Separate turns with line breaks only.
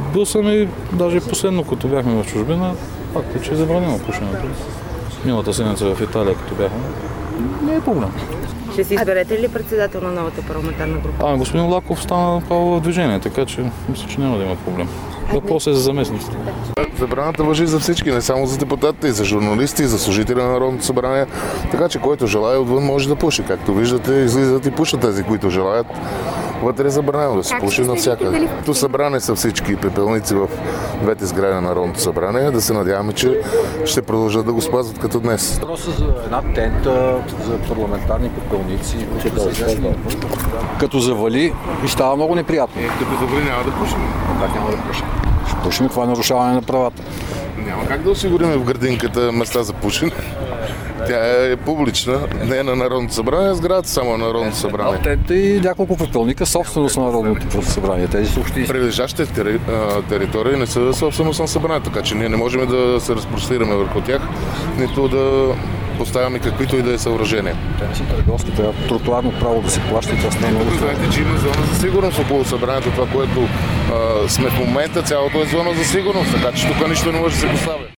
Бил съм и даже последно, като бяхме в чужбина, факт е, че е забранено пушенето. Миналата седмица в Италия, като бяхме, не е проблем.
Ще си изберете ли председател на новата парламентарна група?
Господин Лаков стана направо в движение, така че мисля, че няма да има проблем. Въпросът е за заместниците.
Забраната важи за всички, не само за депутатите, и за журналисти, и за служители на Народното събрание. Така че който желая отвън може да пуши. Както виждате, излизат и пушат тези, които желаят. Вътре е забранено да се пуши навсякъде. Тук събрани са всички пепелници в двете сгради на Народното събрание. Да се надяваме, че ще продължат да го спазват като днес.
Въпросът за една тента за парламентарни пепелници, като завали и става много неприятно.
Като завали няма да пушим.
Как няма да пушим? Ще пушим, това е нарушаване на правата.
Няма как да осигурим в градинката места за пушене. Тя е публична, не е на Народното събрание, сградата само на Народното събрание.
Тента и няколко пепелника собственост на Народното събрание. Тези са общински.
Прилежащите територии не са собственост на събранието, така че ние не можем да се разпростираме върху тях, нито да поставяме каквито и да е съоръжения.
Те не са търговски, трябва тротуарно право да се плаща и това стане много.
Знаете, че има зона за сигурност около събранието, това, което сме в момента, цялото е зона за сигурност, така че тук нищо не може да се поставя.